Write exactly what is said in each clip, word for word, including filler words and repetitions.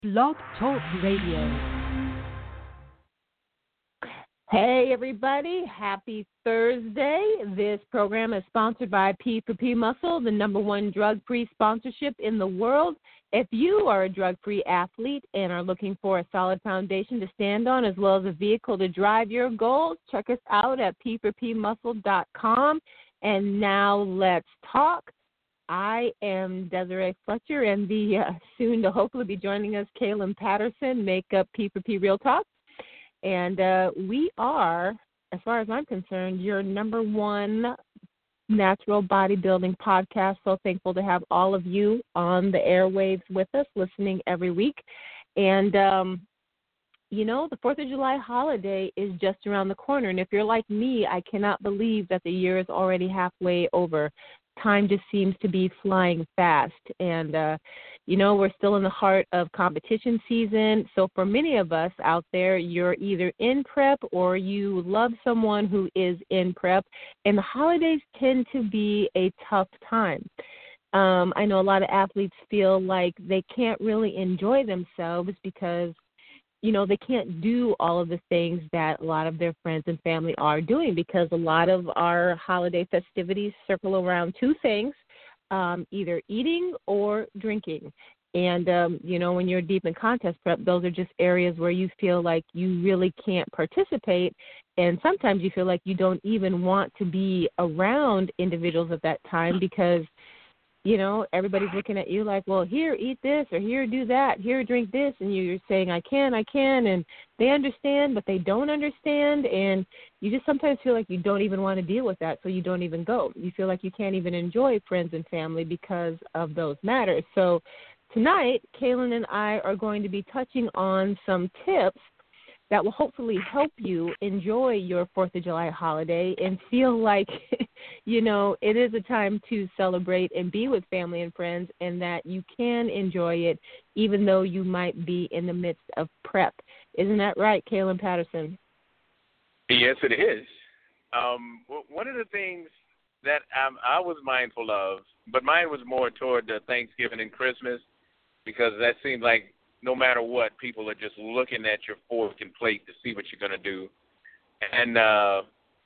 Blog Talk Radio. Hey, everybody. Happy Thursday. This program is sponsored by P four P Muscle, the number one drug-free sponsorship in the world. If you are a drug-free athlete and are looking for a solid foundation to stand on as well as a vehicle to drive your goals, check us out at P four P muscle dot com. And now let's talk. I am Desiree Fletcher, and the uh, soon to hopefully be joining us, Kaylin Patterson, make up P four P Real Talk. And uh, we are, as far as I'm concerned, your number one natural bodybuilding podcast. So thankful to have all of you on the airwaves with us, listening every week. And, um, you know, the fourth of July holiday is just around the corner. And if you're like me, I cannot believe that the year is already halfway over. Time just seems to be flying fast. And, uh, you know, we're still in the heart of competition season. So for many of us out there, you're either in prep or you love someone who is in prep. And the holidays tend to be a tough time. Um, I know a lot of athletes feel like they can't really enjoy themselves because, you know, they can't do all of the things that a lot of their friends and family are doing because a lot of our holiday festivities circle around two things, um, either eating or drinking. And, um, you know, when you're deep in contest prep, those are just areas where you feel like you really can't participate. And sometimes you feel like you don't even want to be around individuals at that time because, you know, everybody's looking at you like, well, here, eat this, or here, do that, here, drink this, and you're saying, I can, I can, and they understand, but they don't understand, and you just sometimes feel like you don't even want to deal with that, so you don't even go. You feel like you can't even enjoy friends and family because of those matters. So tonight, Kaylin and I are going to be touching on some tips that will hopefully help you enjoy your fourth of July holiday and feel like, you know, it is a time to celebrate and be with family and friends and that you can enjoy it even though you might be in the midst of prep. Isn't that right, Kaylin Patterson? Yes, it is. Um, one of the things that um, I was mindful of, but mine was more toward the Thanksgiving and Christmas because that seemed like no matter what, people are just looking at your fork and plate to see what you're going to do. And uh,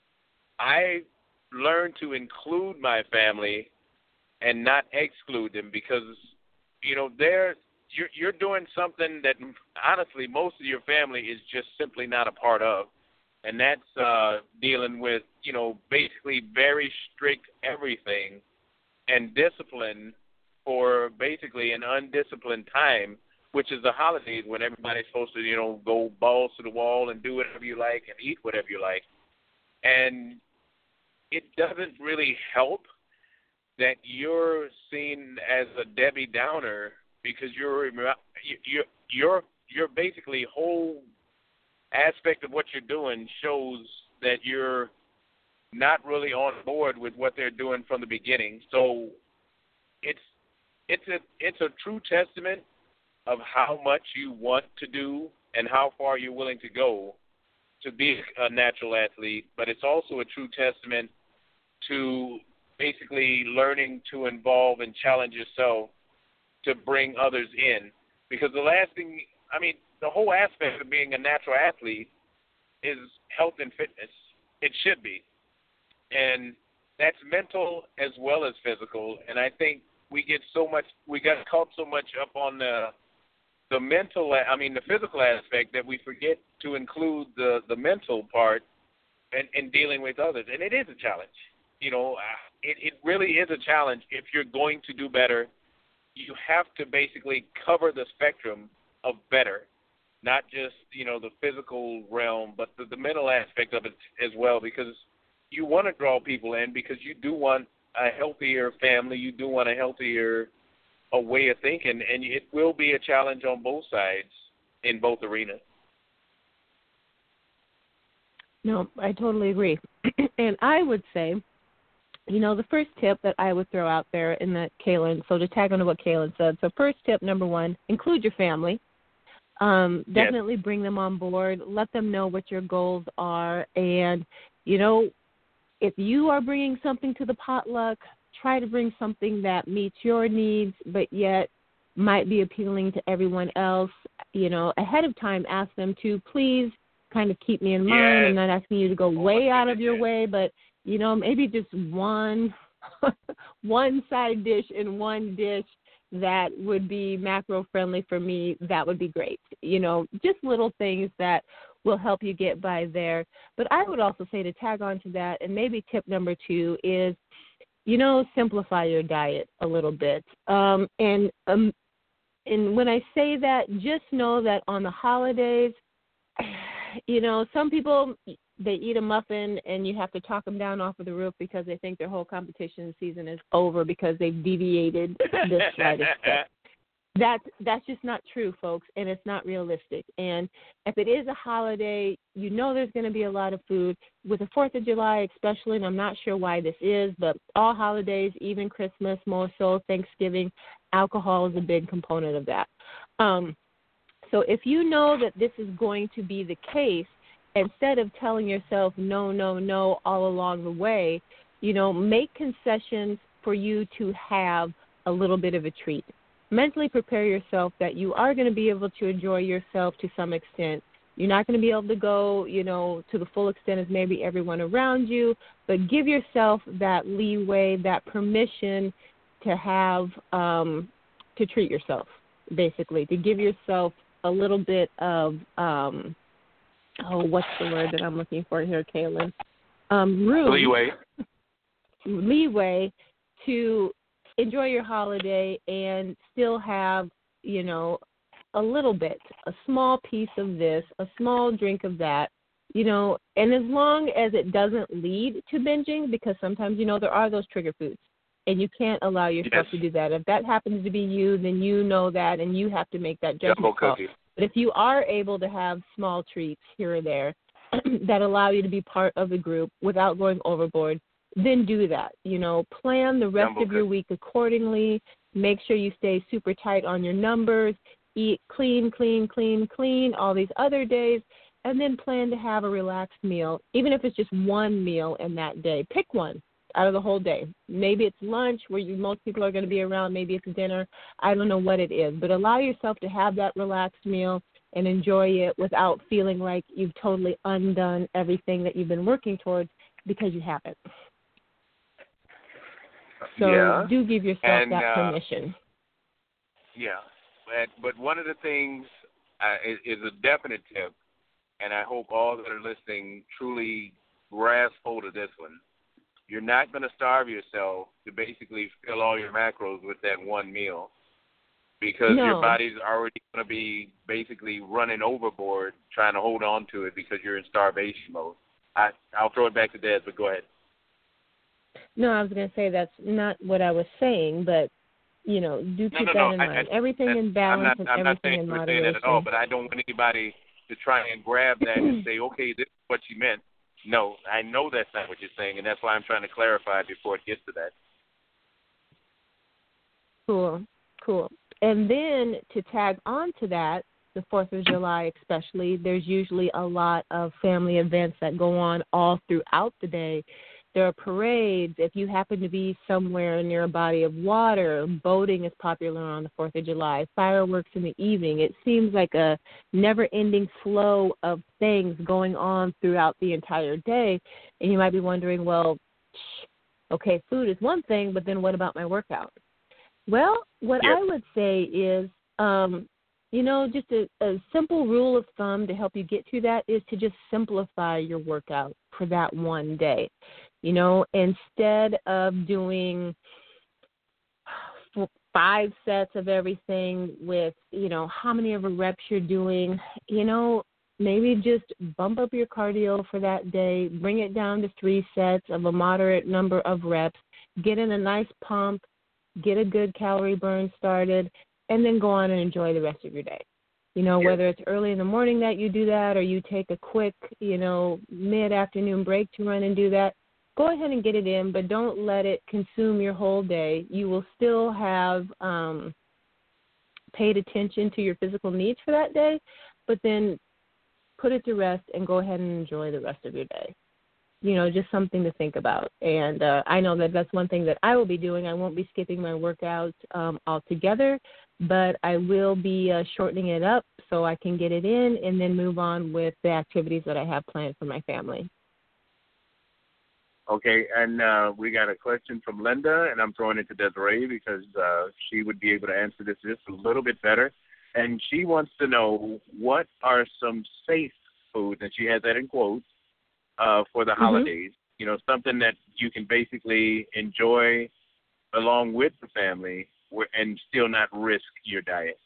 I learned to include my family and not exclude them because, you know, they're, you're, you're doing something that, honestly, most of your family is just simply not a part of. And that's uh, dealing with, you know, basically very strict everything and discipline for basically an undisciplined time, which is the holidays when everybody's supposed to, you know, go balls to the wall and do whatever you like and eat whatever you like. And it doesn't really help that you're seen as a Debbie Downer because you're you're you're you're basically whole aspect of what you're doing shows that you're not really on board with what they're doing from the beginning. So it's it's a it's a true testament of how much you want to do and how far you're willing to go to be a natural athlete, but it's also a true testament to basically learning to involve and challenge yourself to bring others in. Because the last thing, I mean, the whole aspect of being a natural athlete is health and fitness. It should be. And that's mental as well as physical. And I think we get so much, we got caught so much up on the the mental, I mean, the physical aspect that we forget to include the, the mental part in, in dealing with others. And it is a challenge. You know, it, it really is a challenge. If you're going to do better, you have to basically cover the spectrum of better, not just, you know, the physical realm, but the, the mental aspect of it as well, because you want to draw people in because you do want a healthier family. You do want a healthier a way of thinking, and it will be a challenge on both sides in both arenas. No, I totally agree. And I would say, you know, the first tip that I would throw out there in that Kaylin, so to tag on to what Kaylin said, so first tip, number one, include your family. Um, definitely yes. Bring them on board. Let them know what your goals are. And, you know, if you are bringing something to the potluck, try to bring something that meets your needs, but yet might be appealing to everyone else, you know, ahead of time, ask them to please kind of keep me in mind. Yes. I'm not asking you to go Oh, way out of goodness, your yes. way, but, you know, maybe just one one side dish and one dish that would be macro friendly for me. That would be great. You know, just little things that will help you get by there. But I would also say, to tag on to that, and maybe tip number two is, you know, simplify your diet a little bit. Um, and um, and when I say that, just know that on the holidays, you know, some people, they eat a muffin and you have to talk them down off of the roof because they think their whole competition season is over because they've deviated this slightest step. That's, that's just not true, folks, and it's not realistic. And if it is a holiday, you know there's going to be a lot of food. With the fourth of July especially, and I'm not sure why this is, but all holidays, even Christmas, more so, Thanksgiving, alcohol is a big component of that. Um, so if you know that this is going to be the case, instead of telling yourself no, no, no all along the way, you know, make concessions for you to have a little bit of a treat. Mentally prepare yourself that you are going to be able to enjoy yourself to some extent. You're not going to be able to go, you know, to the full extent as maybe everyone around you, but give yourself that leeway, that permission to have, um, to treat yourself, basically, to give yourself a little bit of, um, oh, what's the word that I'm looking for here, Kaylin? Um, room. Leeway. Leeway to enjoy your holiday and still have, you know, a little bit, a small piece of this, a small drink of that, you know, and as long as it doesn't lead to binging, because sometimes, you know, there are those trigger foods, and you can't allow yourself Yes. to do that. If that happens to be you, then you know that, and you have to make that judgment Jumbo call. cookie. But if you are able to have small treats here or there that allow you to be part of the group without going overboard, then do that. You know, plan the rest Jumbo of your cookie. week accordingly. Make sure you stay super tight on your numbers. Eat clean, clean, clean, clean all these other days, and then plan to have a relaxed meal, even if it's just one meal in that day. Pick one out of the whole day. Maybe it's lunch where you, most people are going to be around. Maybe it's dinner. I don't know what it is. But allow yourself to have that relaxed meal and enjoy it without feeling like you've totally undone everything that you've been working towards, because you haven't. So yeah. do give yourself and, that uh, permission. Yeah. But, but one of the things uh, is, is a definite tip, and I hope all that are listening truly grasp hold of this one. You're not going to starve yourself to basically fill all your macros with that one meal, because No. your body's already going to be basically running overboard trying to hold on to it because you're in starvation mode. I, I'll throw it back to Des, but go ahead. No, I was going to say that's not what I was saying, but, you know, do keep no, no, that no. in I, mind. I, everything in balance I'm not, and I'm not everything saying in you're moderation. saying that at all, but I don't want anybody to try and grab that and say, okay, this is what you meant. No, I know that's not what you're saying, and that's why I'm trying to clarify before it gets to that. Cool, cool. And then to tag on to that, the fourth of July especially, there's usually a lot of family events that go on all throughout the day. There are parades. If you happen to be somewhere near a body of water, boating is popular on the fourth of July, fireworks in the evening. It seems like a never-ending flow of things going on throughout the entire day. And you might be wondering, well, okay, food is one thing, but then what about my workout? Well, what Yep. I would say is, um, you know, just a, a simple rule of thumb to help you get to that is to just simplify your workout for that one day. You know, instead of doing five sets of everything with, you know, how many of the reps you're doing, you know, maybe just bump up your cardio for that day, bring it down to three sets of a moderate number of reps, get in a nice pump, get a good calorie burn started, and then go on and enjoy the rest of your day. You know, Yeah. whether it's early in the morning that you do that or you take a quick, you know, mid-afternoon break to run and do that, go ahead and get it in, but don't let it consume your whole day. You will still have um, paid attention to your physical needs for that day, but then put it to rest and go ahead and enjoy the rest of your day. You know, just something to think about. And uh, I know that that's one thing that I will be doing. I won't be skipping my workouts um, altogether, but I will be uh, shortening it up so I can get it in and then move on with the activities that I have planned for my family. Okay, and uh, we got a question from Linda, and I'm throwing it to Desiree because uh, she would be able to answer this just a little bit better. And she wants to know what are some safe foods, and she has that in quotes, uh, for the Mm-hmm. holidays. You know, something that you can basically enjoy along with the family and still not risk your diet.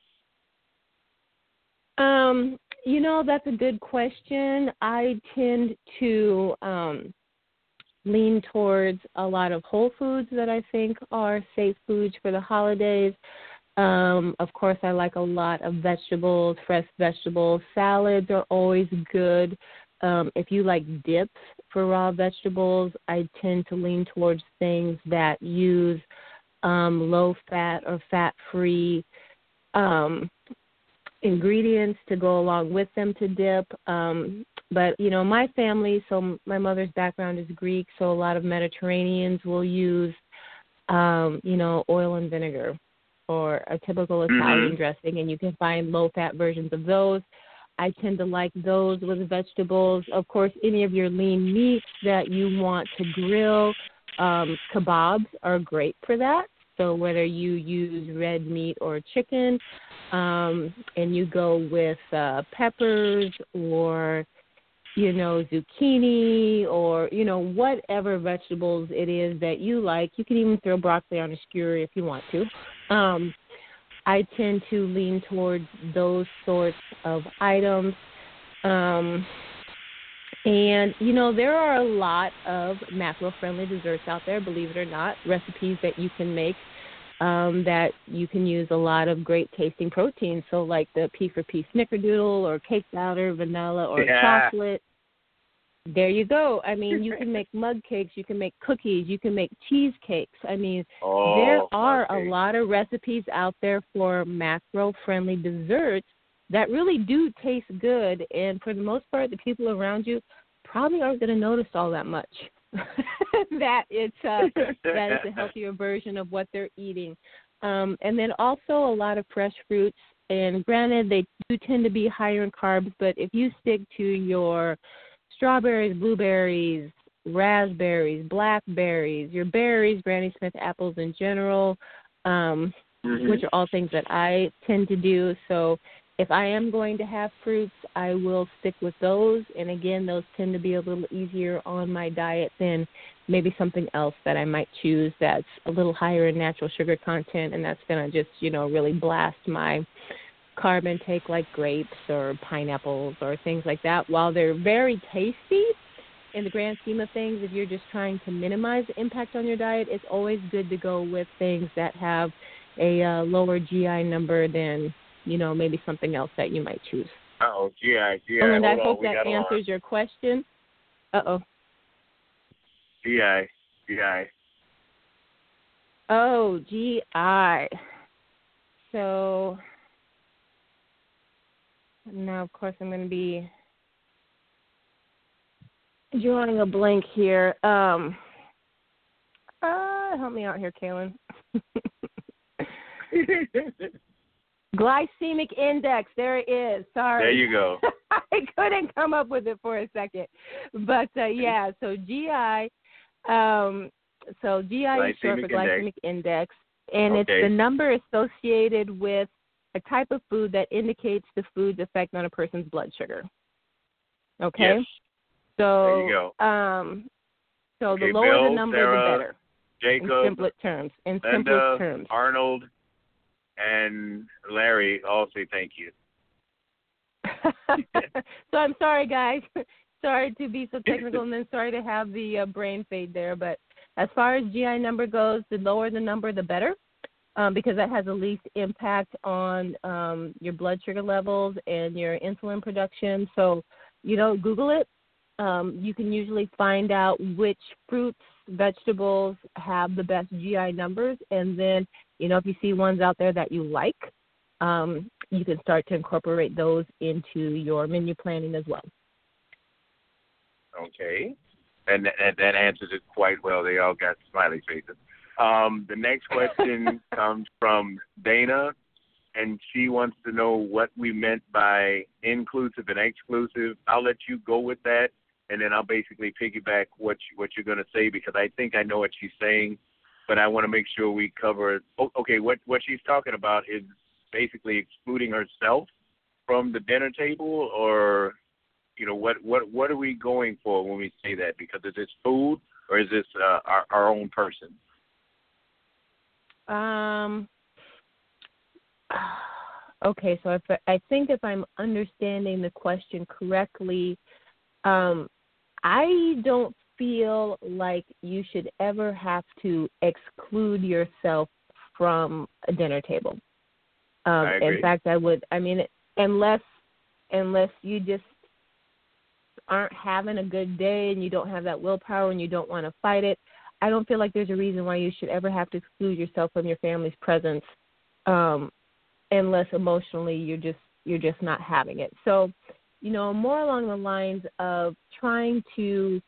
Um, you know, that's a good question. I tend to um, lean towards a lot of whole foods that I think are safe foods for the holidays. Um, of course, I like a lot of vegetables, fresh vegetables. Salads are always good. Um, if you like dips for raw vegetables, I tend to lean towards things that use um, low-fat or fat-free um, ingredients to go along with them to dip. Um, but, you know, my family, so my mother's background is Greek, so a lot of Mediterraneans will use, um, you know, oil and vinegar or a typical Italian Mm-hmm. dressing, and you can find low-fat versions of those. I tend to like those with vegetables. Of course, any of your lean meats that you want to grill, um, kebabs are great for that. So whether you use red meat or chicken, um, and you go with uh, peppers or, you know, zucchini or, you know, whatever vegetables it is that you like. You can even throw broccoli on a skewer if you want to. Um, I tend to lean towards those sorts of items. Um, and, you know, there are a lot of macro-friendly desserts out there, believe it or not, recipes that you can make um, that you can use a lot of great-tasting proteins. So like the P for P snickerdoodle or cake batter, vanilla or Yeah. chocolate. There you go. I mean, you can make mug cakes, you can make cookies, you can make cheesecakes. I mean, Oh, there are okay. a lot of recipes out there for macro-friendly desserts that really do taste good. And for the most part, the people around you probably aren't going to notice all that much. that it's uh, that is a healthier version of what they're eating. Um, and then also a lot of fresh fruits. And granted, they do tend to be higher in carbs, but if you stick to your strawberries, blueberries, raspberries, blackberries, your berries, Granny Smith apples in general, um, Mm-hmm. which are all things that I tend to do. So if I am going to have fruits, I will stick with those. And again, those tend to be a little easier on my diet than maybe something else that I might choose that's a little higher in natural sugar content, and that's going to just, you know, really blast my carb intake, like grapes or pineapples or things like that. While they're very tasty, in the grand scheme of things, if you're just trying to minimize the impact on your diet, it's always good to go with things that have a uh, lower G I number than, you know, maybe something else that you might choose. Uh-oh, G I, G I, And I hold on, hope we that got answers your question. Uh-oh. G I, G I. Oh, G I. So now, of course, I'm going to be drawing a blank here. Um, uh, help me out here, Kaylin. Glycemic index. There it is. Sorry. There you go. I couldn't come up with it for a second. But, uh, yeah, so G I, um, so G I is short for glycemic index, and okay. it's the number associated with a type of food that indicates the food's effect on a person's blood sugar. Okay? Yes. So, there you go. Um, so okay, the lower Bill, the number, Sarah, the better. Jacob, in simplest terms. In Linda, simplest terms. Arnold, and Larry all say thank you. So I'm sorry, guys. Sorry to be so technical, and then sorry to have the uh, brain fade there. But as far as G I number goes, the lower the number, the better. Um, because that has the least impact on um, your blood sugar levels and your insulin production. So, you know, Google it. Um, you can usually find out which fruits, vegetables have the best G I numbers. And then, you know, if you see ones out there that you like, um, you can start to incorporate those into your menu planning as well. Okay. And, and that answers it quite well. They all got smiley faces. Um, the next question comes from Dana, and she wants to know what we meant by inclusive and exclusive. I'll let you go with that, and then I'll basically piggyback what you, what you're going to say, because I think I know what she's saying, but I want to make sure we cover. Oh, okay, what what she's talking about is basically excluding herself from the dinner table, or you know, what what what are we going for when we say that? Because is this food, or is this uh, our, our own person? Um. Okay, so if, I think if I'm understanding the question correctly, um, I don't feel like you should ever have to exclude yourself from a dinner table. Um, I agree. In fact, I would. I mean, unless unless you just aren't having a good day and you don't have that willpower and you don't want to fight it, I don't feel like there's a reason why you should ever have to exclude yourself from your family's presence. Um, unless emotionally you're just you're just not having it. So, you know, more along the lines of trying to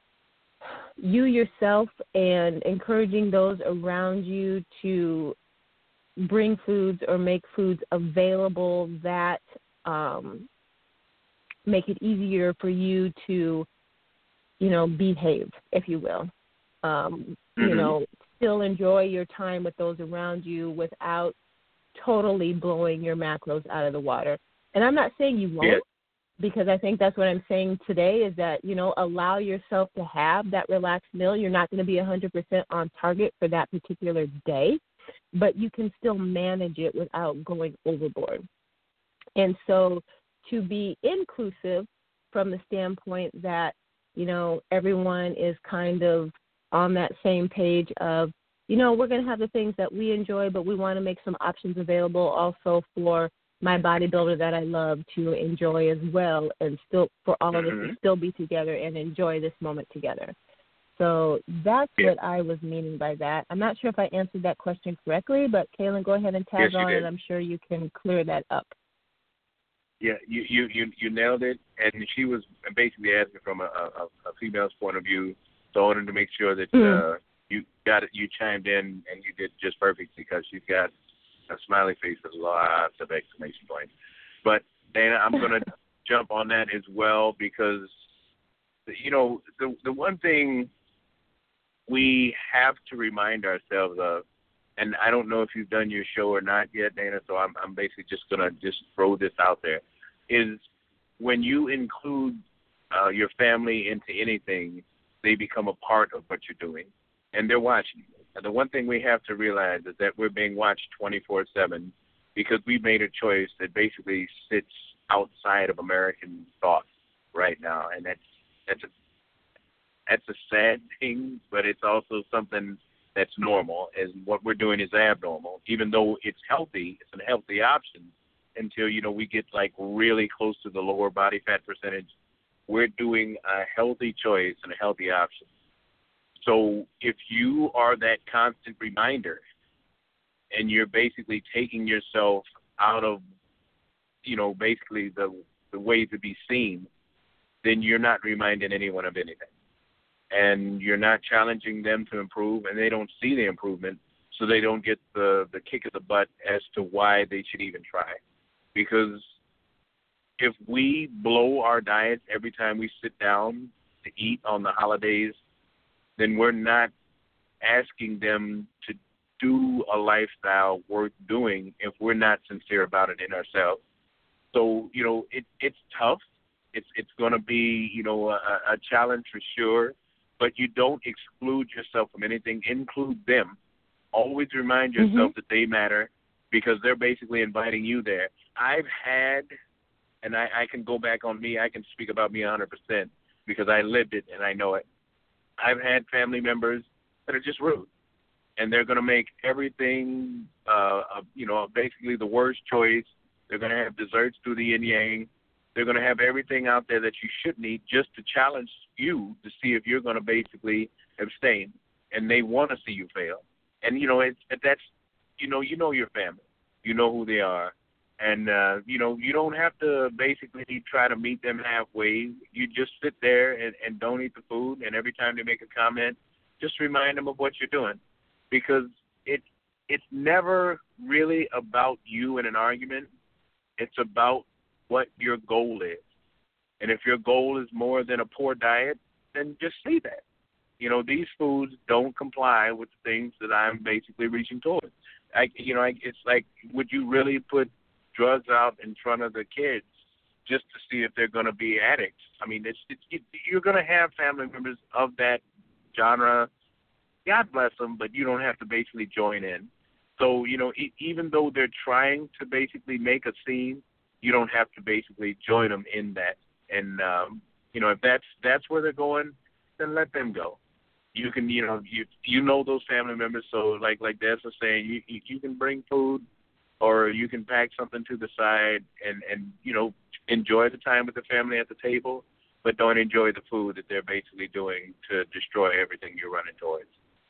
you yourself and encouraging those around you to bring foods or make foods available that um, make it easier for you to, you know, behave, if you will. Um, mm-hmm. You know, still enjoy your time with those around you without totally blowing your macros out of the water. And I'm not saying you won't, yeah. because I think that's what I'm saying today is that, you know, allow yourself to have that relaxed meal. You're not going to be one hundred percent on target for that particular day, but you can still manage it without going overboard. And so to be inclusive from the standpoint that, you know, everyone is kind of on that same page of, you know, we're going to have the things that we enjoy, but we want to make some options available also for my bodybuilder that I love to enjoy as well, and still for all of us to still be together and enjoy this moment together. So that's yeah. what I was meaning by that. I'm not sure if I answered that question correctly, but Kaylin, go ahead and tag yes, on, did. and I'm sure you can clear that up. Yeah, you, you, you, you nailed it, and she was basically asking from a, a, a female's point of view, so I wanted to make sure that mm. uh, you got it, you chimed in, and you did just perfect, because she's got a smiley face with lots of exclamation points. But, Dana, I'm going to jump on that as well, because, you know, the the one thing we have to remind ourselves of, and I don't know if you've done your show or not yet, Dana, so I'm, I'm basically just going to just throw this out there, is when you include uh, your family into anything, they become a part of what you're doing, and they're watching you. And the one thing we have to realize is that we're being watched twenty-four seven because we made a choice that basically sits outside of American thought right now, and that's that's a that's a sad thing, but it's also something that's normal, and what we're doing is abnormal. Even though it's healthy, it's a healthy option until, you know, we get like really close to the lower body fat percentage. We're doing a healthy choice and a healthy option. So if you are that constant reminder and you're basically taking yourself out of, you know, basically the the way to be seen, then you're not reminding anyone of anything. And you're not challenging them to improve, and they don't see the improvement, so they don't get the, the kick of the butt as to why they should even try. Because if we blow our diet every time we sit down to eat on the holidays, then we're not asking them to do a lifestyle worth doing if we're not sincere about it in ourselves. So, you know, it, it's tough. It's it's going to be, you know, a, a challenge for sure. But you don't exclude yourself from anything. Include them. Always remind yourself mm-hmm. that they matter, because they're basically inviting you there. I've had, and I, I can go back on me, I can speak about me one hundred percent because I lived it and I know it. I've had family members that are just rude, and they're going to make everything, uh, uh, you know, basically the worst choice. They're going to have desserts through the yin yang. They're going to have everything out there that you shouldn't eat just to challenge you to see if you're going to basically abstain, and they want to see you fail. And, you know, it's, that's, you know, you know your family. You know who they are. And, uh, you know, you don't have to basically try to meet them halfway. You just sit there and, and don't eat the food, and every time they make a comment, just remind them of what you're doing, because it it's never really about you in an argument. It's about what your goal is. And if your goal is more than a poor diet, then just say that. You know, these foods don't comply with the things that I'm basically reaching towards. I, you know, I, it's like, would you really put drugs out in front of the kids just to see if they're going to be addicts? I mean, it's, it's it, you're going to have family members of that genre. God bless them, but you don't have to basically join in. So, you know, e- even though they're trying to basically make a scene, you don't have to basically join them in that. And, um, you know, if that's that's where they're going, then let them go. You can, you know, you you know those family members. So, like like Des was saying, you, you you can bring food, or you can pack something to the side, and, and you know, enjoy the time with the family at the table, but don't enjoy the food that they're basically doing to destroy everything you're running towards.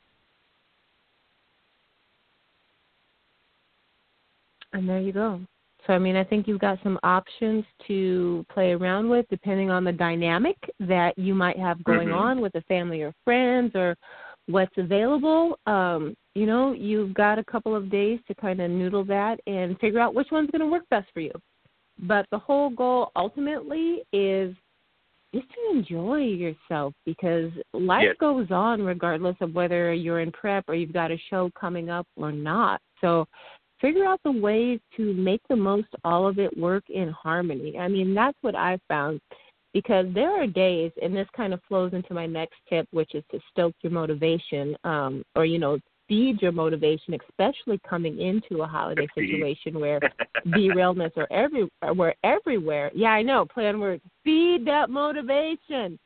And there you go. So, I mean, I think you've got some options to play around with depending on the dynamic that you might have going mm-hmm. on with a family or friends or what's available. Um, you know, you've got a couple of days to kind of noodle that and figure out which one's going to work best for you. But the whole goal ultimately is just to enjoy yourself, because life yes. goes on regardless of whether you're in prep or you've got a show coming up or not. So figure out the ways to make the most all of it work in harmony. I mean, that's what I've found, because there are days, and this kind of flows into my next tip, which is to stoke your motivation, um, or, you know, feed your motivation, especially coming into a holiday situation where derailments are every, were everywhere. Yeah, I know, play on words. Feed that motivation.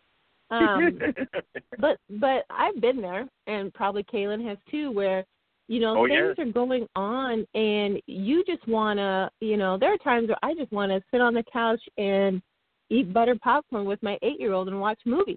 Um, but but I've been there, and probably Kaylin has too, where, you know, oh, things yes. are going on, and you just want to, you know, there are times where I just want to sit on the couch and eat buttered popcorn with my eight-year-old and watch movies.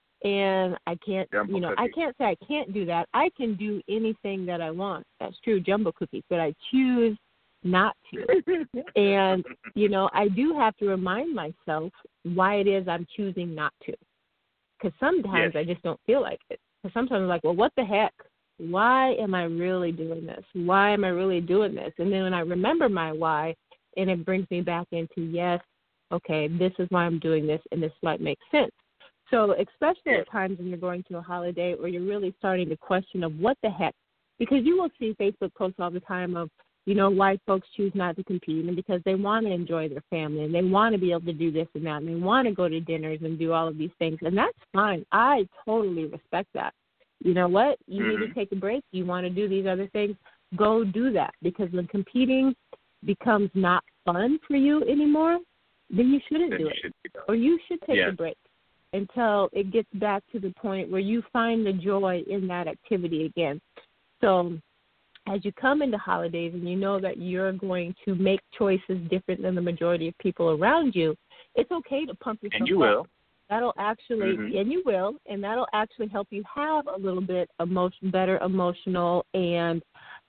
And I can't, Jumbo you know, cookies. I can't say I can't do that. I can do anything that I want. That's true, jumbo cookies, but I choose not to. And, you know, I do have to remind myself why it is I'm choosing not to. Because sometimes yes. I just don't feel like it. Because sometimes I'm like, well, what the heck? Why am I really doing this? Why am I really doing this? And then when I remember my why, and it brings me back into, yes, okay, this is why I'm doing this, and this might make sense. So especially at times when you're going to a holiday or you're really starting to question of what the heck, because you will see Facebook posts all the time of, you know, why folks choose not to compete, and because they want to enjoy their family and they want to be able to do this and that, and they want to go to dinners and do all of these things, and that's fine. I totally respect that. You know what? You mm-hmm. need to take a break. You want to do these other things, go do that, because when competing becomes not fun for you anymore, then you shouldn't then do you it. should or you should take yeah. a break until it gets back to the point where you find the joy in that activity again. So as you come into holidays and you know that you're going to make choices different than the majority of people around you, it's okay to pump yourself up. And you will. That'll actually, mm-hmm. and you will, and that'll actually help you have a little bit emotion, better emotional and,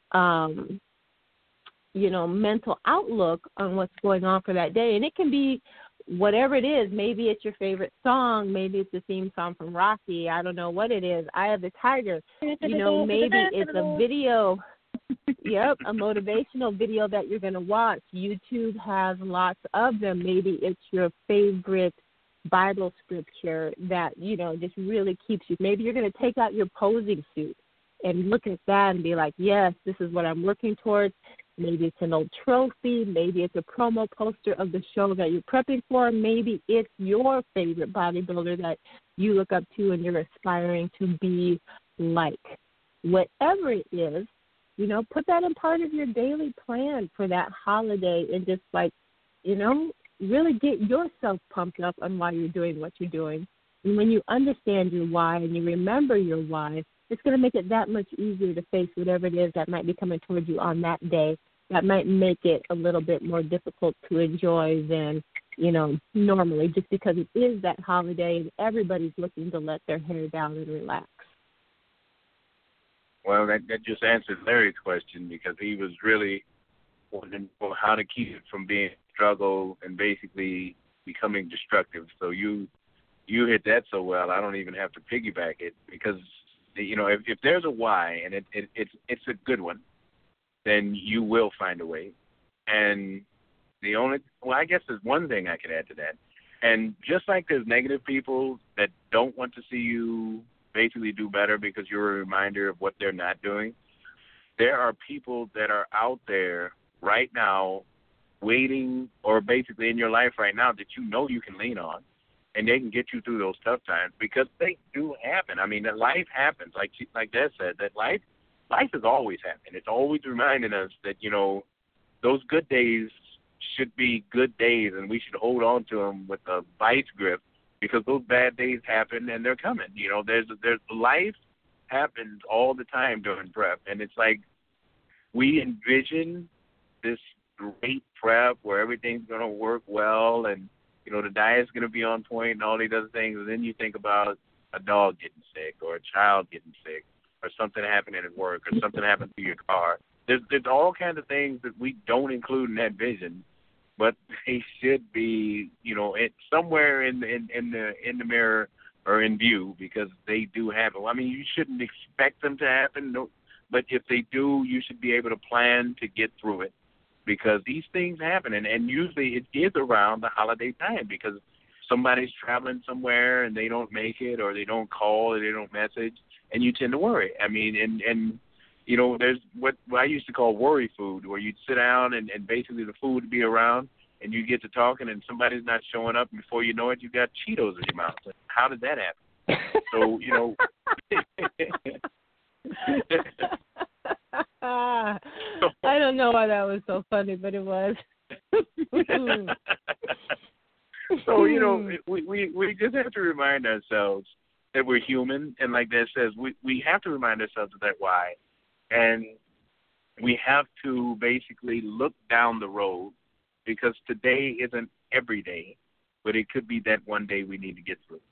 um, you know, mental outlook on what's going on for that day. And it can be whatever it is. Maybe it's your favorite song. Maybe it's the theme song from Rocky. I don't know what it is. Eye of the Tiger. You know, maybe it's a video. Yep, a motivational video that you're going to watch. YouTube has lots of them. Maybe it's your favorite Bible scripture that, you know, just really keeps you. Maybe you're going to take out your posing suit and look at that and be like, yes, this is what I'm working towards. Maybe it's an old trophy. Maybe it's a promo poster of the show that you're prepping for. Maybe it's your favorite bodybuilder that you look up to and you're aspiring to be like. Whatever it is, you know, put that in part of your daily plan for that holiday, and just like, you know, really get yourself pumped up on why you're doing what you're doing. And when you understand your why and you remember your why, it's going to make it that much easier to face whatever it is that might be coming towards you on that day. That might make it a little bit more difficult to enjoy than, you know, normally, just because it is that holiday and everybody's looking to let their hair down and relax. Well, that, that just answered Larry's question, because he was really wondering how to keep it from being a struggle and basically becoming destructive. So you you hit that so well, I don't even have to piggyback it, because, you know, if, if there's a why, and it, it, it's it's a good one, then you will find a way. And the only, well, I guess there's one thing I could add to that. And just like there's negative people that don't want to see you basically do better because you're a reminder of what they're not doing, there are people that are out there right now waiting, or basically in your life right now, that you know you can lean on, and they can get you through those tough times, because they do happen. I mean, that life happens. Like like Dad said, that life life has always happened. It's always reminding us that, you know, those good days should be good days, and we should hold on to them with a vice grip, because those bad days happen and they're coming. You know, there's there's life happens all the time during prep, and it's like we envision this great prep where everything's going to work well, and you know the diet's going to be on point and all these other things, and then you think about a dog getting sick or a child getting sick or something happening at work or something happened to your car. There's there's all kinds of things that we don't include in that vision, but they should be, you know, it, somewhere in, in in the in the mirror or in view, because they do happen. I mean, you shouldn't expect them to happen, no, but if they do, you should be able to plan to get through it, because these things happen, and, and usually it is around the holiday time, because somebody's traveling somewhere and they don't make it, or they don't call, or they don't message, and you tend to worry. I mean, and and you know, there's what, what I used to call worry food, where you'd sit down and, and basically the food would be around, and you get to talking, and somebody's not showing up, and before you know it, you got Cheetos in your mouth. How did that happen? So, you know. I don't know why that was so funny, but it was. So, you know, we, we, we just have to remind ourselves that we're human, and like that says, we, we have to remind ourselves of that why. And we have to basically look down the road, because today isn't every day, but it could be that one day we need to get through.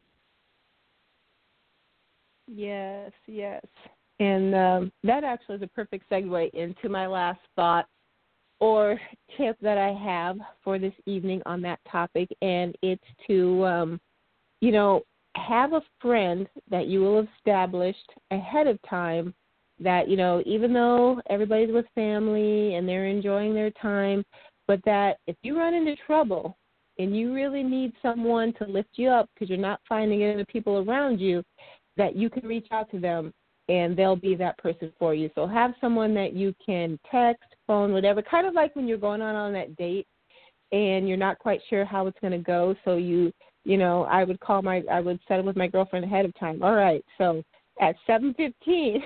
Yes, yes. And um, that actually is a perfect segue into my last thought or tip that I have for this evening on that topic, and it's to, um, you know, have a friend that you will have established ahead of time that, you know, even though everybody's with family and they're enjoying their time, but that if you run into trouble and you really need someone to lift you up because you're not finding it in the people around you, that you can reach out to them and they'll be that person for you. So have someone that you can text, phone, whatever, kind of like when you're going on on that date and you're not quite sure how it's going to go. So you, you know, I would call my, I would settle with my girlfriend ahead of time. All right, so at seven fifteen,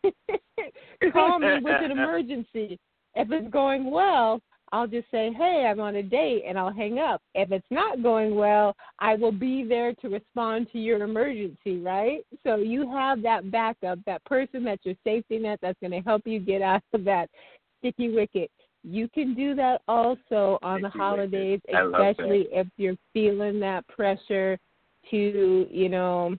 call me with an emergency. If it's going well, I'll just say, hey, I'm on a date, and I'll hang up. If it's not going well, I will be there to respond to your emergency, right? So you have that backup, that person that's your safety net that's going to help you get out of that sticky wicket. You can do that also on the holidays, especially if you're feeling that pressure to, you know,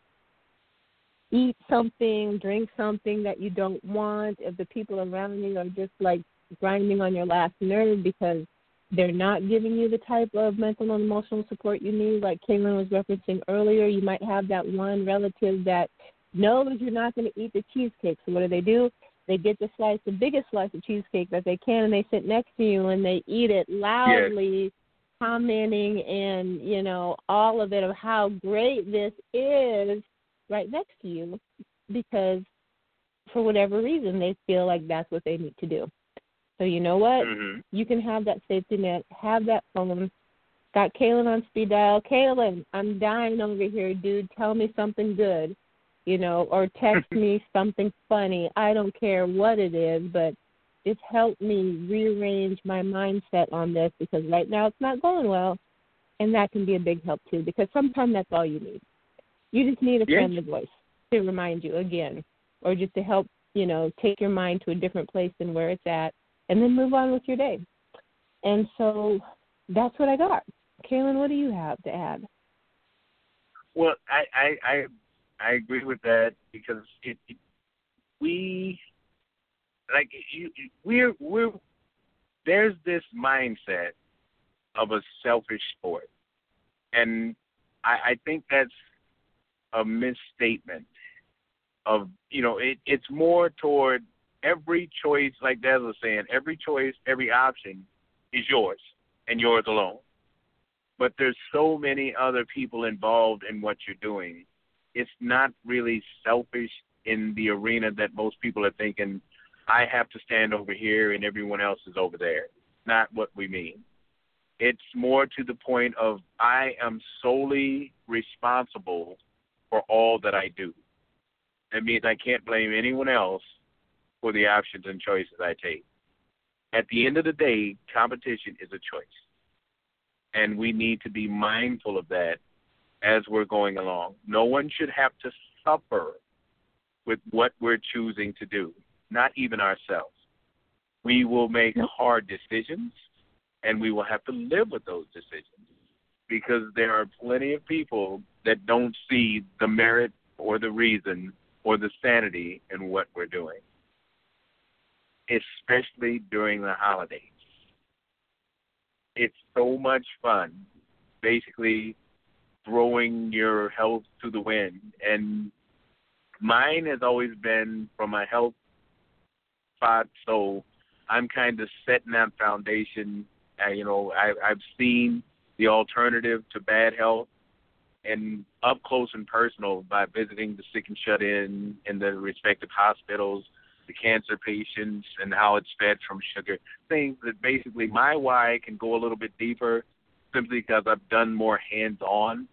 eat something, drink something that you don't want. If the people around you are just like grinding on your last nerve because they're not giving you the type of mental and emotional support you need, like Kaylin was referencing earlier, you might have that one relative that knows you're not going to eat the cheesecake. So what do they do? They get the slice, the biggest slice of cheesecake that they can, and they sit next to you and they eat it loudly, yes, commenting and, you know, all of it of how great this is right next to you, because for whatever reason they feel like that's what they need to do. So you know what? Mm-hmm. You can have that safety net, have that phone. Got Kaylin on speed dial. Kaylin, I'm dying over here, dude. Tell me something good, you know, or text me something funny. I don't care what it is, but it's helped me rearrange my mindset on this, because right now it's not going well, and that can be a big help too, because sometimes that's all you need. You just need a yes. friendly voice to remind you again, or just to help, you know, take your mind to a different place than where it's at, and then move on with your day. And so that's what I got. Kaylin, what do you have to add? Well, I I I, I agree with that, because it, it we like you, we're we're there's this mindset of a selfish sport, and I, I think that's a misstatement of, you know, it, it's more toward every choice, like Des was saying, every choice, every option is yours and yours alone. But there's so many other people involved in what you're doing. It's not really selfish in the arena that most people are thinking, I have to stand over here and everyone else is over there. Not what we mean. It's more to the point of I am solely responsible for all that I do. That means I can't blame anyone else for the options and choices I take. At the end of the day, competition is a choice. And we need to be mindful of that as we're going along. No one should have to suffer with what we're choosing to do, not even ourselves. We will make hard decisions, and we will have to live with those decisions because there are plenty of people that don't see the merit or the reason or the sanity in what we're doing, especially during the holidays. It's so much fun, basically throwing your health to the wind. And mine has always been from a health spot, so I'm kind of setting that foundation. Uh, you know, I, I've seen the alternative to bad health and up close and personal by visiting the sick and shut in in the respective hospitals, the cancer patients, and how it's fed from sugar. Things that basically my why can go a little bit deeper simply because I've done more hands-on.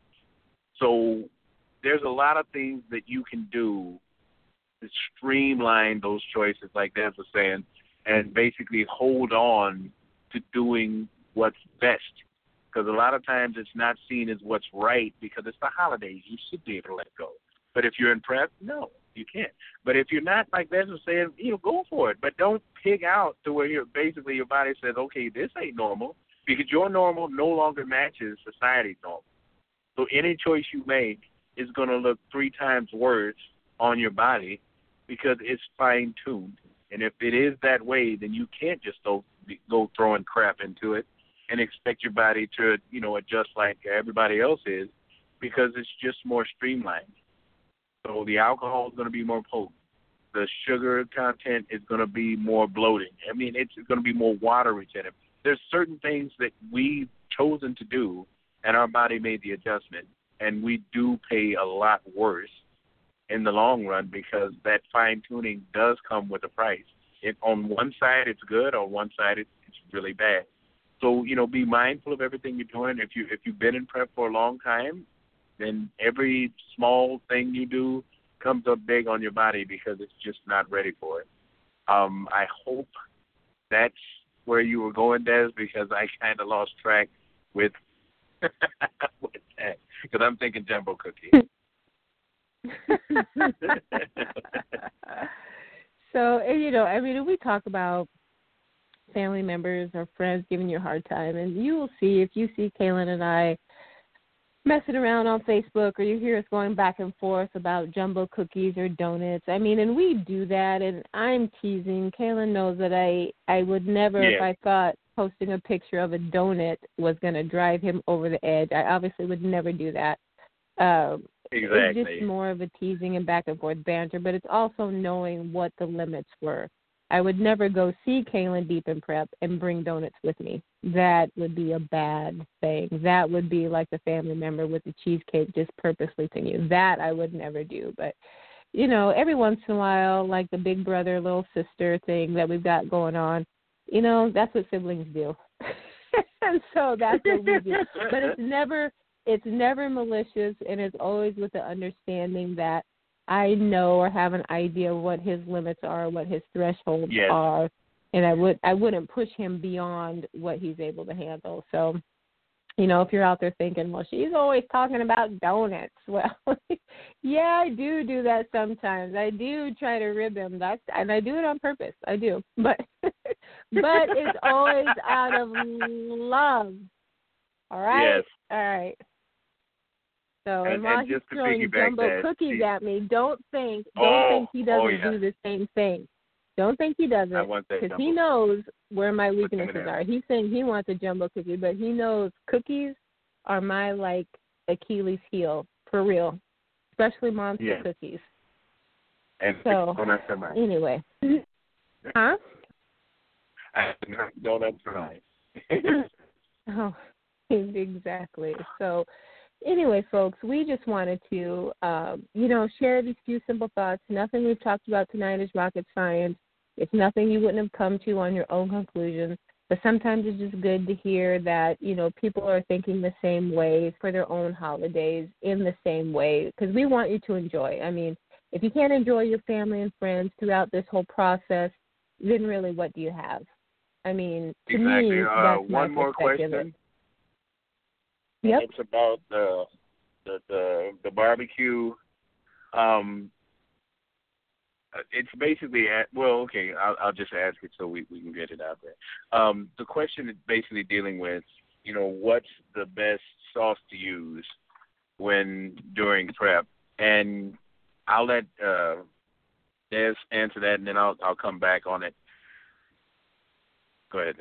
So there's a lot of things that you can do to streamline those choices, like Des was saying, and basically hold on to doing what's best. Because a lot of times it's not seen as what's right because it's the holidays. You should be able to let go. But if you're in prep, no, you can't. But if you're not, like Des was saying, you know, go for it. But don't pig out to where you're basically your body says, okay, this ain't normal, because your normal no longer matches society's normal. So any choice you make is going to look three times worse on your body because it's fine-tuned. And if it is that way, then you can't just go, go throwing crap into it and expect your body to, you know, adjust like everybody else is, because it's just more streamlined. So the alcohol is going to be more potent. The sugar content is going to be more bloating. I mean, it's going to be more water retentive. There's certain things that we've chosen to do, and our body made the adjustment, and we do pay a lot worse in the long run because that fine-tuning does come with a price. If on one side it's good, on one side it's, it's really bad. So, you know, be mindful of everything you're doing. If, you, if you've been in prep for a long time, then every small thing you do comes up big on your body because it's just not ready for it. Um, I hope that's where you were going, Des, because I kind of lost track with, with that, because I'm thinking jumbo cookie. So, you know, I mean, if we talk about family members or friends giving you a hard time, and you will see, if you see Kaylin and I messing around on Facebook, or you hear us going back and forth about jumbo cookies or donuts, I mean, and we do that, and I'm teasing. Kaylin knows that I, I would never, yeah. if I thought posting a picture of a donut was going to drive him over the edge, I obviously would never do that. Um, exactly. It's just more of a teasing and back and forth banter, but it's also knowing what the limits were. I would never go see Kaylin deep in prep and bring donuts with me. That would be a bad thing. That would be like the family member with the cheesecake just purposely to you. That I would never do. But, you know, every once in a while, like the big brother, little sister thing that we've got going on, you know, that's what siblings do. And so that's what we do. But it's never, it's never malicious, and it's always with the understanding that I know or have an idea of what his limits are, what his thresholds yes. are, and I would I wouldn't push him beyond what he's able to handle. So, you know, if you're out there thinking, well, she's always talking about donuts. Well, yeah, I do do that sometimes. I do try to rib him. That's and I do it on purpose. I do, but but it's always out of love. All right. Yes. All right. So and, while and he's just to throwing jumbo that, cookies see, at me, don't think don't oh, think he doesn't oh, yeah. do the same thing. Don't think he doesn't, because he knows where my weaknesses are. He's saying he wants a jumbo cookie, but he knows cookies are my, like, Achilles heel, for real, especially monster yeah. cookies. And so, anyway. Huh? I don't try. Oh, exactly. So, anyway, folks, we just wanted to, um, you know, share these few simple thoughts. Nothing we've talked about tonight is rocket science. It's nothing you wouldn't have come to on your own conclusion. But sometimes it's just good to hear that, you know, people are thinking the same way for their own holidays in the same way, because we want you to enjoy. I mean, if you can't enjoy your family and friends throughout this whole process, then really what do you have? I mean, to exactly. me, uh, that's my one more perspective. question. Yep. It's about the the the, the barbecue. Um, it's basically at, well, okay. I'll, I'll just ask it so we, we can get it out there. Um, the question is basically dealing with, you know, what's the best sauce to use when during prep, and I'll let uh, Des answer that, and then I'll I'll come back on it. Go ahead,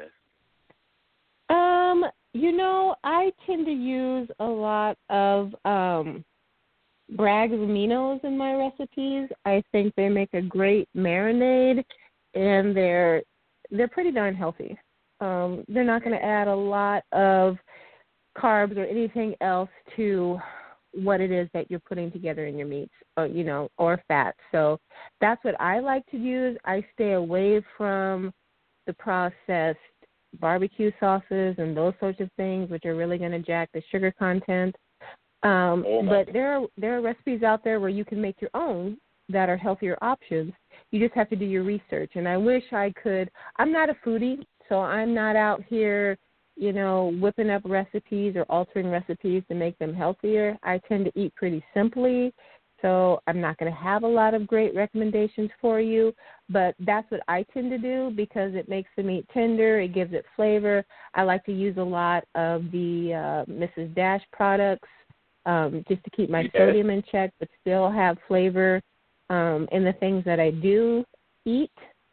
Des. Um, you know, I tend to use a lot of um, Bragg's aminos in my recipes. I think they make a great marinade, and they're they're pretty darn healthy. Um, they're not going to add a lot of carbs or anything else to what it is that you're putting together in your meats, or, you know, or fat. So that's what I like to use. I stay away from the processed barbecue sauces and those sorts of things, which are really going to jack the sugar content. Um, oh but there are there are recipes out there where you can make your own that are healthier options. You just have to do your research. And I wish I could. I'm not a foodie, so I'm not out here, you know, whipping up recipes or altering recipes to make them healthier. I tend to eat pretty simply, so I'm not going to have a lot of great recommendations for you, but that's what I tend to do because it makes the meat tender, it gives it flavor. I like to use a lot of the uh, Missus Dash products um, just to keep my yes. sodium in check, but still have flavor um, in the things that I do eat.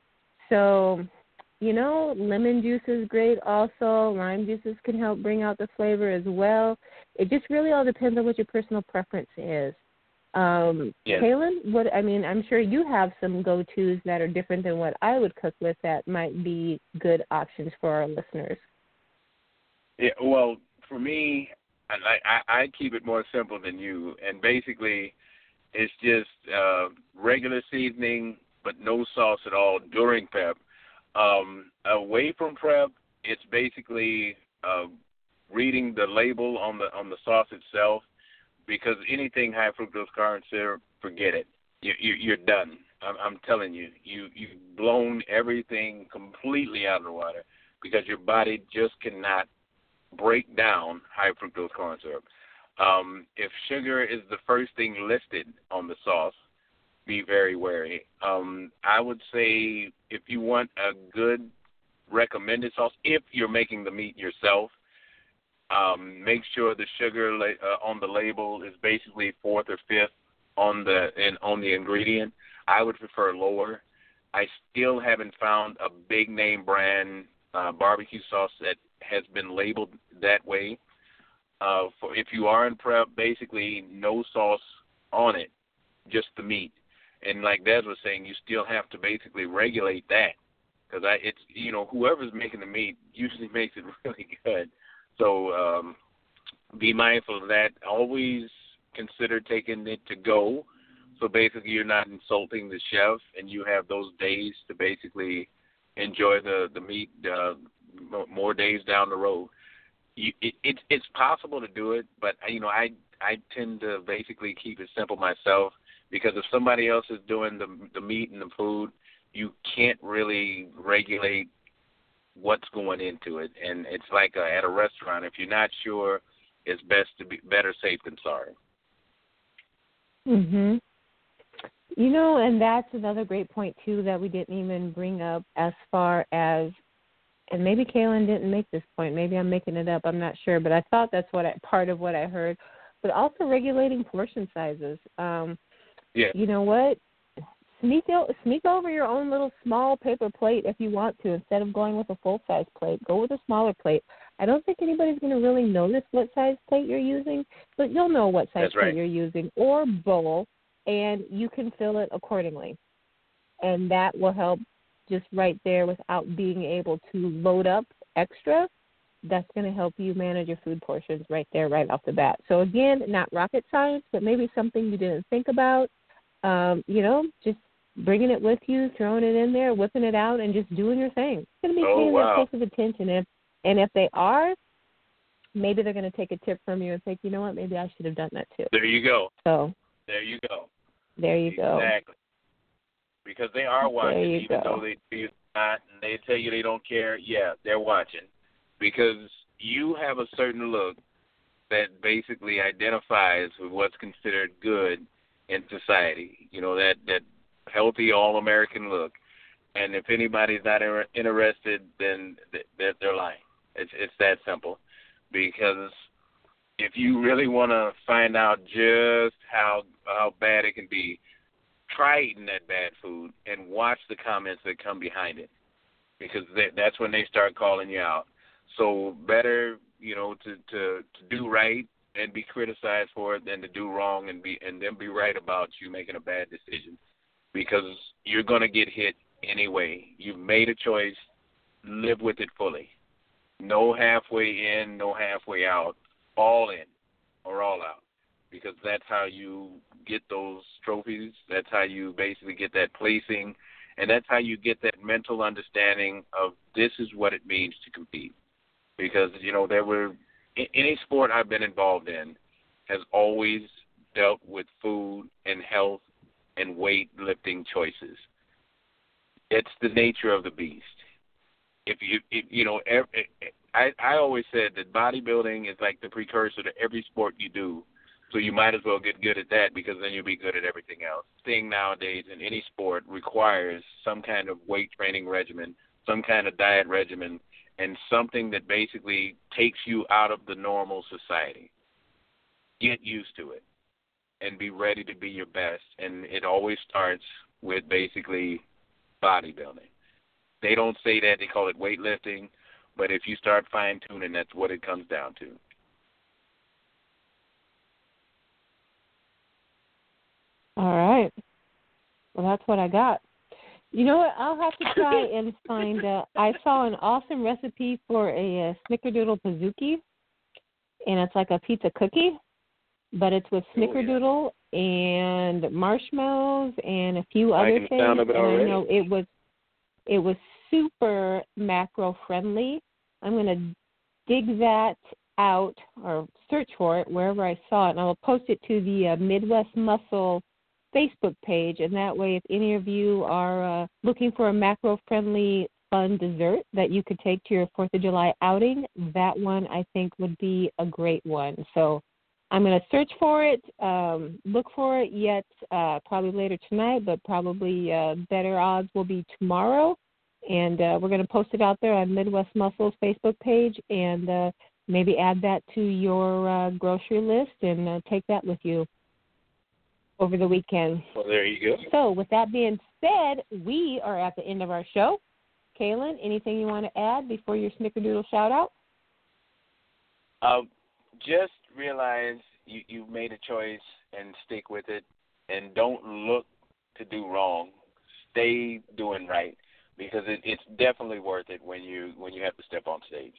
So, you know, lemon juice is great also. Lime juices can help bring out the flavor as well. It just really all depends on what your personal preference is. Um, yes. Kaylin, what I mean, I'm sure you have some go-tos that are different than what I would cook with that might be good options for our listeners. Yeah, well, for me, I, I, I keep it more simple than you, and basically it's just uh, regular seasoning, but no sauce at all during prep. Um, away from prep, it's basically uh, reading the label on the on the sauce itself, because anything high fructose corn syrup, forget it. You, you, you're done. I'm, I'm telling you, you you've blown everything completely out of the water because your body just cannot break down high fructose corn syrup. Um, if sugar is the first thing listed on the sauce, be very wary. Um, I would say if you want a good recommended sauce, if you're making the meat yourself, um, make sure the sugar la- uh, on the label is basically fourth or fifth on the in, on the ingredient. I would prefer lower. I still haven't found a big name brand uh, barbecue sauce that has been labeled that way. Uh, for if you are in prep, basically no sauce on it, just the meat. And like Des was saying, you still have to basically regulate that because I it's you know whoever's making the meat usually makes it really good. So um, be mindful of that. Always consider taking it to go. So basically, you're not insulting the chef, and you have those days to basically enjoy the the meat uh, more days down the road. You, it, it's it's possible to do it, but you know I I tend to basically keep it simple myself because if somebody else is doing the the meat and the food, you can't really regulate what's going into it. And it's like uh, at a restaurant, if you're not sure, it's best to be better safe than sorry. Mhm. You know, and that's another great point too that we didn't even bring up as far as, and maybe Kaylin didn't make this point. Maybe I'm making it up. I'm not sure, but I thought that's what I, part of what I heard. But also regulating portion sizes. Um, yeah. You know what? Sneak out, sneak over your own little small paper plate if you want to. Instead of going with a full size plate, go with a smaller plate. I don't think anybody's going to really notice what size plate you're using, but you'll know what size That's plate right. you're using or bowl, and you can fill it accordingly. And that will help just right there without being able to load up extra, that's going to help you manage your food portions right there, right off the bat. So, again, not rocket science, but maybe something you didn't think about. Um, you know, just bringing it with you, throwing it in there, whipping it out, and just doing your thing. It's going to be oh, paying wow. them close of attention. And, and if they are, maybe they're going to take a tip from you and think, you know what, maybe I should have done that too. There you go. So there you go. There you exactly. go. Exactly. Because they are watching, even go. though they tell you not, and they tell you they don't care. Yeah, they're watching. Because you have a certain look that basically identifies with what's considered good in society. You know, that, that healthy, all-American look. And if anybody's not inter- interested, then they're, they're lying. It's, it's that simple. Because if you really want to find out just how how bad it can be, try eating that bad food and watch the comments that come behind it, because they, that's when they start calling you out. So better, you know, to, to, to do right and be criticized for it than to do wrong and be and then be right about you making a bad decision, because you're going to get hit anyway. You've made a choice. Live with it fully. No halfway in, no halfway out. All in or all out, because that's how you get those trophies. That's how you basically get that placing, and that's how you get that mental understanding of this is what it means to compete. Because, you know, there were any sport I've been involved in has always dealt with food and health and weight lifting choices. It's the nature of the beast. If you, if, you know, every, I, I always said that bodybuilding is like the precursor to every sport you do, so you might as well get good at that, because then you'll be good at everything else. Thing nowadays in any sport requires some kind of weight training regimen, some kind of diet regimen, and something that basically takes you out of the normal society. Get used to it and be ready to be your best, and it always starts with basically bodybuilding. They don't say that, they call it weightlifting, but if you start fine-tuning, that's what it comes down to. All right. Well, that's what I got. You know what? I'll have to try and find, uh, I saw an awesome recipe for a, a snickerdoodle pizookie, and it's like a pizza cookie, but it's with snickerdoodle oh, yeah. and marshmallows and a few I other can things. sound of it and already. I know it was It was super macro-friendly. I'm going to dig that out or search for it wherever I saw it, and I will post it to the uh, Midwest Muscle Facebook page. And that way, if any of you are uh, looking for a macro-friendly, fun dessert that you could take to your fourth of July outing, that one I think would be a great one. So I'm going to search for it, um, look for it yet uh, probably later tonight, but probably uh, better odds will be tomorrow. And uh, we're going to post it out there on Midwest Muscle's Facebook page, and uh, maybe add that to your uh, grocery list and uh, take that with you over the weekend. Well, there you go. So with that being said, we are at the end of our show. Kaylin, anything you want to add before your snickerdoodle shout-out? Um, just realize you, you've made a choice and stick with it, and don't look to do wrong. Stay doing right, because it, it's definitely worth it when you when you have to step on stage.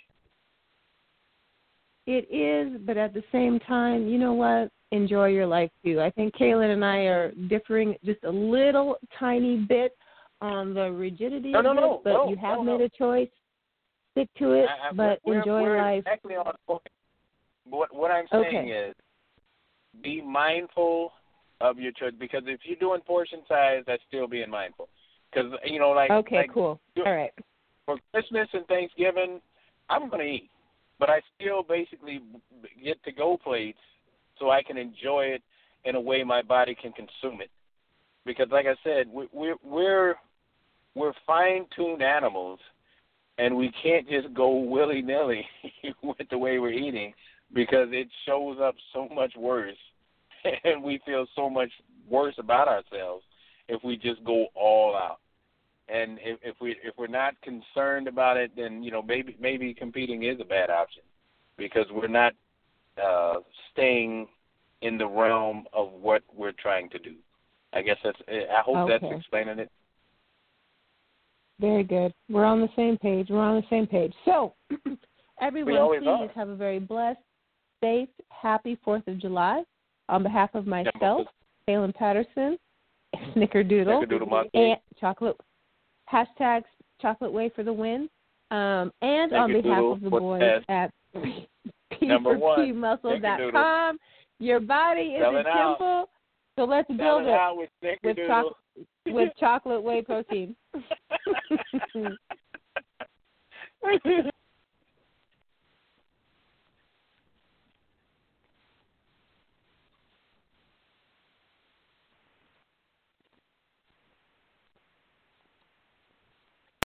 It is, but at the same time, you know what? Enjoy your life, too. I think Kaylin and I are differing just a little tiny bit on the rigidity no, of no, it, no, but no, you have no, made no. a choice. Stick to it, I, I, but we're, enjoy we're life. Exactly on point. What, what I'm saying okay. is be mindful of your choice, because if you're doing portion size, that's still being mindful. Because, you know, like, okay, like cool. All right. For Christmas and Thanksgiving, I'm going to eat, but I still basically get to-go plates so I can enjoy it in a way my body can consume it. Because, like I said, we're we're we're fine-tuned animals, and we can't just go willy-nilly with the way we're eating, because it shows up so much worse, and we feel so much worse about ourselves if we just go all out. And if, if we if we're not concerned about it, then you know maybe maybe competing is a bad option, because we're not uh, staying in the realm of what we're trying to do. I guess that's. I hope okay. that's explaining it. Very good. We're on the same page. We're on the same page. So, We everyone, always please are. have a very blessed, safe, happy fourth of July. On behalf of myself, Kaylin Patterson, Snickerdoodle, Snickerdoodle and chocolate, hashtags chocolate way for the win. Um, and on behalf of the boys at P four P muscle dot com, your body is Selling a temple, out. So let's build Selling it out with, with, cho- with chocolate whey protein.